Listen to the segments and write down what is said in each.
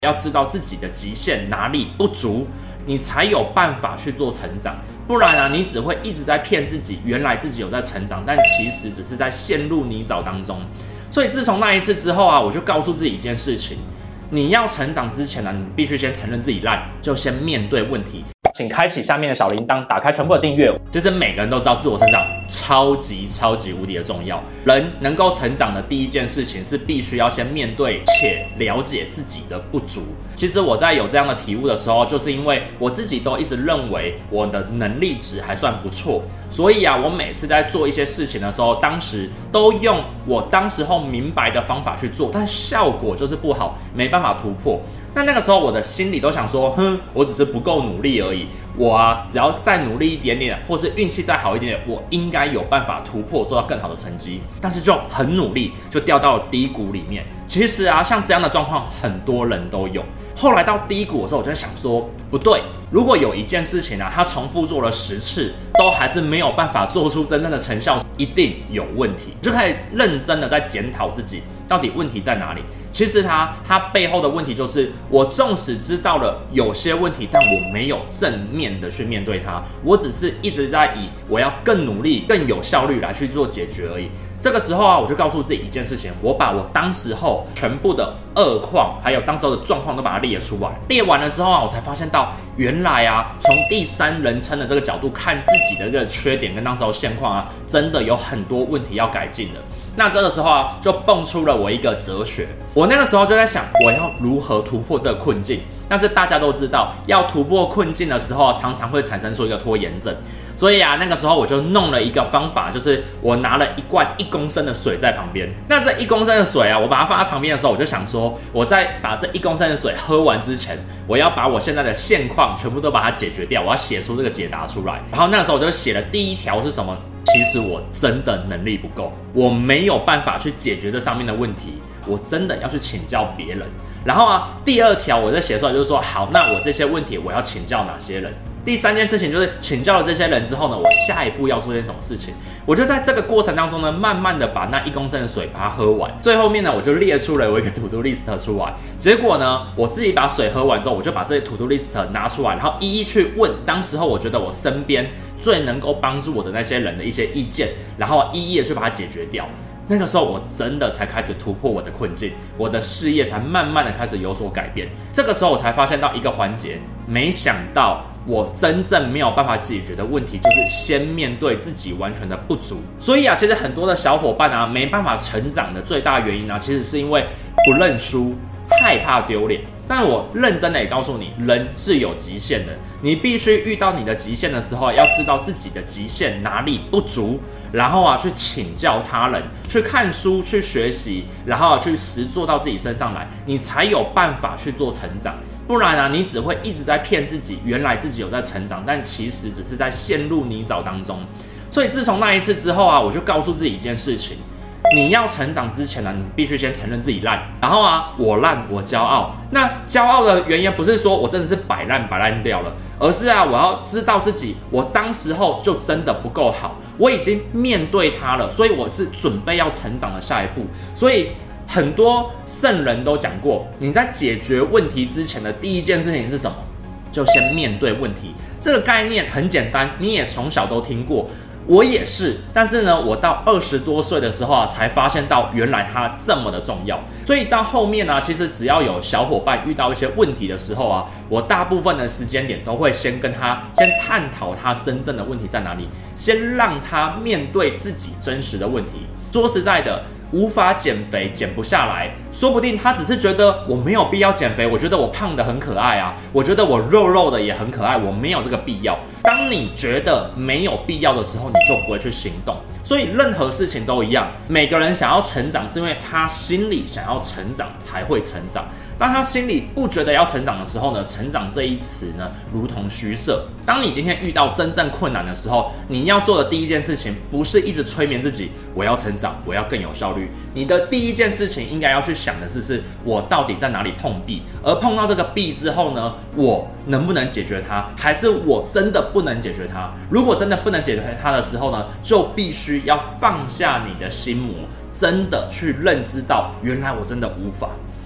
要知道自己的极限哪里不足，你才有办法去做成长。不然啊，你只会一直在骗自己，原来自己有在成长，但其实只是在陷入泥沼当中。所以自从那一次之后啊，我就告诉自己一件事情：你要成长之前呢，你必须先承认自己烂，就先面对问题。请开启下面的小铃铛，打开全部的订阅。其实每个人都知道，自我成长超级无敌的重要。人能够成长的第一件事情是必须要先面对且了解自己的不足。其实我在有这样的体悟的时候，就是因为我自己都一直认为我的能力值还算不错，所以啊，我每次在做一些事情的时候，当时都用我当时候明白的方法去做，但效果就是不好，没办法突破。那个时候我的心里都想说，我只是不够努力而已。我啊，只要再努力一点点，或是运气再好一点点，我应该有办法突破，做到更好的成绩。但是就很努力，就掉到了低谷里面。其实啊，像这样的状况，很多人都有。后来到低谷的时候，我就想说，不对，如果有一件事情啊，它重复做了10次，都还是没有办法做出真正的成效，一定有问题。就开始认真的在检讨自己，到底问题在哪里？其实它背后的问题就是，我纵使知道了有些问题，但我没有正面的去面对它，我只是一直在以我要更努力、更有效率来去做解决而已。这个时候啊，我就告诉自己一件事情，我把我当时候全部的恶况，还有当时候的状况都把它列出来。列完了之后啊，我才发现到，原来啊，从第三人称的这个角度看自己的这个缺点跟当时候现况啊，真的有很多问题要改进的。那这个时候啊，就蹦出了我一个哲学。我那个时候就在想，我要如何突破这个困境。但是大家都知道，要突破困境的时候，常常会产生出一个拖延症。所以啊，那个时候我就弄了一个方法，就是我拿了一罐1公升的水在旁边。那这1公升的水啊，我把它放在旁边的时候，我就想说，我在把这1公升的水喝完之前，我要把我现在的现况全部都把它解决掉，我要写出这个解答出来。然后那个时候我就写了第一条是什么？其实我真的能力不够，我没有办法去解决这上面的问题，我真的要去请教别人。然后啊，第2条我就写出来，就是说，好，那我这些问题我要请教哪些人？第3件事情就是请教了这些人之后呢，我下一步要做些什么事情？我就在这个过程当中呢，慢慢的把那1公升的水把它喝完。最后面呢，我就列出了我一个 to do list 出来。结果呢，我自己把水喝完之后，我就把这些 to do list 拿出来，然后一一去问当时候我觉得我身边最能够帮助我的那些人的一些意见，然后一一的去把它解决掉。那个时候我真的才开始突破我的困境，我的事业才慢慢的开始有所改变。这个时候我才发现到一个环节，没想到我真正没有办法解决的问题，就是先面对自己完全的不足。所以啊，其实很多的小伙伴啊，没办法成长的最大原因啊，其实是因为不认输，害怕丢脸。但我认真的也告诉你，人是有极限的，你必须遇到你的极限的时候，要知道自己的极限哪里不足，然后啊去请教他人，去看书，去学习，然后去实做到自己身上来，你才有办法去做成长。不然啊，你只会一直在骗自己，原来自己有在成长，但其实只是在陷入泥沼当中。所以自从那一次之后啊，我就告诉自己一件事情：你要成长之前呢，你必须先承认自己烂。然后啊，我烂，我骄傲。那骄傲的原因不是说我真的是摆烂掉了，而是啊，我要知道自己，我当时候就真的不够好，我已经面对它了，所以我是准备要成长的下一步。所以很多圣人都讲过，你在解决问题之前的第一件事情是什么？就先面对问题。这个概念很简单，你也从小都听过。我也是，但是呢，我到20多岁的时候啊，才发现到原来它这么的重要。所以到后面呢，其实只要有小伙伴遇到一些问题的时候啊，我大部分的时间点都会先跟他探讨他真正的问题在哪里，先让他面对自己真实的问题。说实在的，无法减肥，减不下来，说不定他只是觉得我没有必要减肥，我觉得我胖的很可爱啊，我觉得我肉的也很可爱，我没有这个必要。当你觉得没有必要的时候，你就不会去行动。所以任何事情都一样，每个人想要成长，是因为他心里想要成长才会成长。当他心里不觉得要成长的时候呢，成长这一词呢，如同虚设。当你今天遇到真正困难的时候，你要做的第一件事情，不是一直催眠自己，我要成长，我要更有效率。你的第一件事情应该要去想的是我到底在哪里碰壁，而碰到这个壁之后呢，我能不能解决它，还是我真的不能解决它？如果真的不能解决它的时候呢，就必须要放下你的心魔，真的去认知到，原来我真的无法。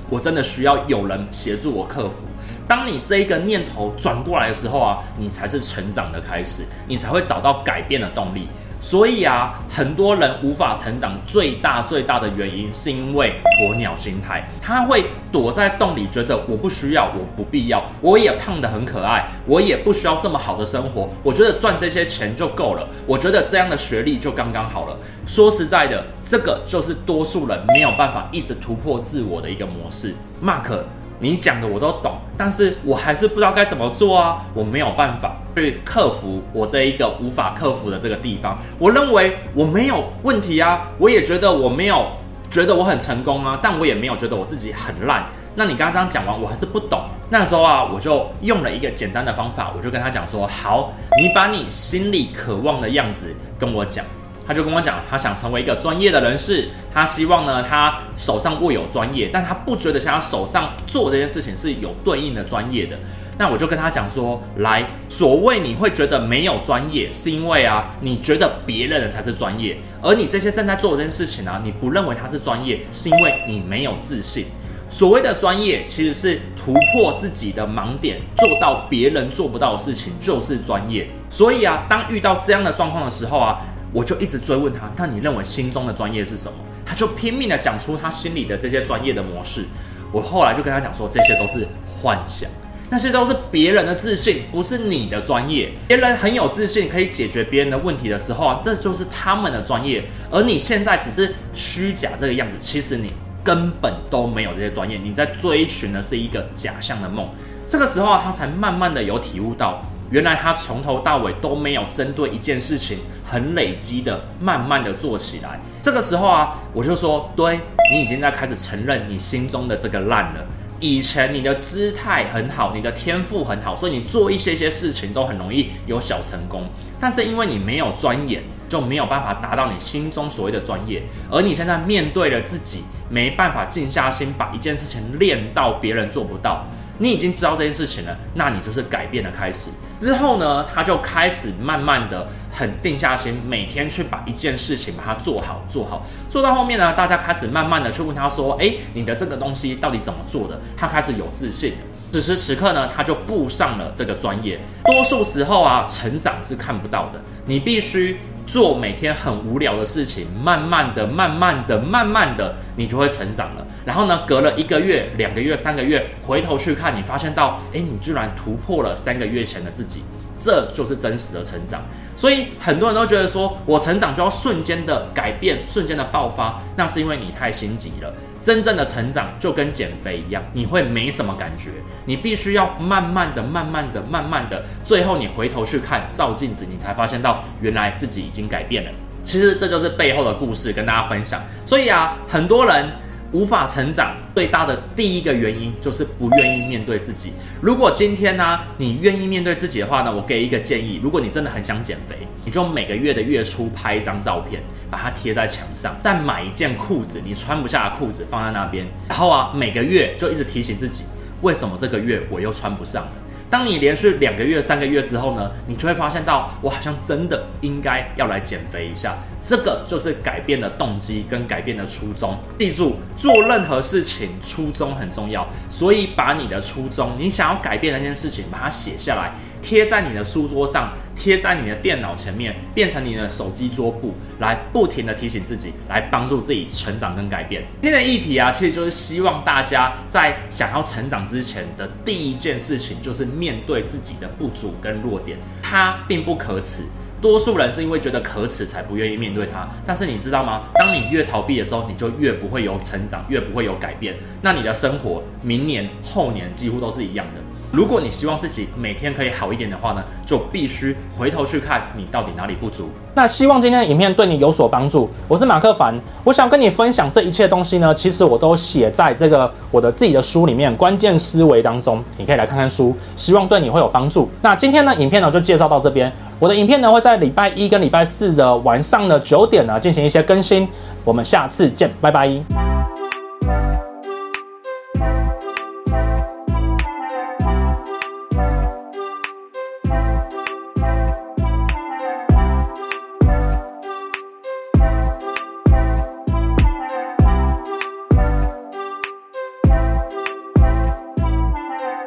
我真的需要有人协助我克服。当你这一个念头转过来的时候啊，你才是成长的开始，你才会找到改变的动力。所以啊，很多人无法成长最大的原因，是因为鸵鸟心态。他会躲在洞里，觉得我不需要，我不必要，我也胖得很可爱，我也不需要这么好的生活。我觉得赚这些钱就够了，我觉得这样的学历就刚刚好了。说实在的，这个就是多数人没有办法一直突破自我的一个模式。Mark，你讲的我都懂，但是我还是不知道该怎么做啊！我没有办法去克服我这一个无法克服的这个地方。我认为我没有问题啊，我也觉得我没有觉得我很成功啊，但我也没有觉得我自己很烂。那你刚刚这样讲完，我还是不懂。那时候啊，我就用了一个简单的方法，我就跟他讲说：好，你把你心里渴望的样子跟我讲。他就跟我讲，他想成为一个专业的人士，他希望呢，他手上握有专业，但他不觉得像他手上做这件事情是有对应的专业的。那我就跟他讲说，来，所谓你会觉得没有专业，是因为啊，你觉得别人的才是专业，而你这些正在做的这件事情啊，你不认为它是专业，是因为你没有自信。所谓的专业，其实是突破自己的盲点，做到别人做不到的事情，就是专业。所以啊，当遇到这样的状况的时候啊，我就一直追问他，那你认为心中的专业是什么？他就拼命的讲出他心里的这些专业的模式。我后来就跟他讲说，这些都是幻想，那些都是别人的自信，不是你的专业。别人很有自信，可以解决别人的问题的时候啊，这就是他们的专业，而你现在只是虚假这个样子，其实你根本都没有这些专业，你在追寻的是一个假象的梦。这个时候啊，他才慢慢的有体悟到，原来他从头到尾都没有针对一件事情很累积的慢慢的做起来。这个时候啊，我就说，对，你已经在开始承认你心中的这个烂了。以前你的姿态很好，你的天赋很好，所以你做一些事情都很容易有小成功。但是因为你没有钻研，就没有办法达到你心中所谓的专业。而你现在面对了自己，没办法静下心把一件事情练到别人做不到。你已经知道这件事情了，那你就是改变的开始。之后呢，他就开始慢慢的很定下心，每天去把一件事情把它做好，做到后面呢，大家开始慢慢的去问他说，你的这个东西到底怎么做的？他开始有自信了。此时此刻呢，他就步上了这个专业。多数时候啊，成长是看不到的，你必须做每天很无聊的事情，慢慢的，你就会成长了。然后呢，隔了1个月、2个月、3个月，回头去看，你发现到，你居然突破了3个月前的自己，这就是真实的成长。所以很多人都觉得说，我成长就要瞬间的改变，瞬间的爆发，那是因为你太心急了。真正的成长就跟减肥一样，你会没什么感觉，你必须要慢慢的，最后你回头去看，照镜子，你才发现到原来自己已经改变了。其实这就是背后的故事跟大家分享。所以啊，很多人无法成长最大的第一个原因就是不愿意面对自己。如果今天呢，你愿意面对自己的话呢，我给一个建议，如果你真的很想减肥，你就每个月的月初拍一张照片，把它贴在墙上，再买一件裤子，你穿不下的裤子放在那边，然后啊，每个月就一直提醒自己，为什么这个月我又穿不上了？当你连续2个月、3个月之后呢，你就会发现到，我好像真的应该要来减肥一下。这个就是改变的动机跟改变的初衷。记住，做任何事情初衷很重要，所以把你的初衷，你想要改变的那件事情，把它写下来，贴在你的书桌上，贴在你的电脑前面，变成你的手机桌布，来不停的提醒自己，来帮助自己成长跟改变。今天的议题啊，其实就是希望大家在想要成长之前的第一件事情，就是面对自己的不足跟弱点，它并不可耻。多数人是因为觉得可耻才不愿意面对它，但是你知道吗？当你越逃避的时候，你就越不会有成长，越不会有改变。那你的生活明年、后年几乎都是一样的。如果你希望自己每天可以好一点的话呢，就必须回头去看你到底哪里不足。那希望今天的影片对你有所帮助。我是马克凡，我想跟你分享这一切东西呢，其实我都写在这个我的自己的书里面《关键思维》当中，你可以来看看书，希望对你会有帮助。那今天呢，影片呢就介绍到这边。我的影片呢会在礼拜1跟礼拜4的晚上的9点呢进行一些更新。我们下次见，拜拜。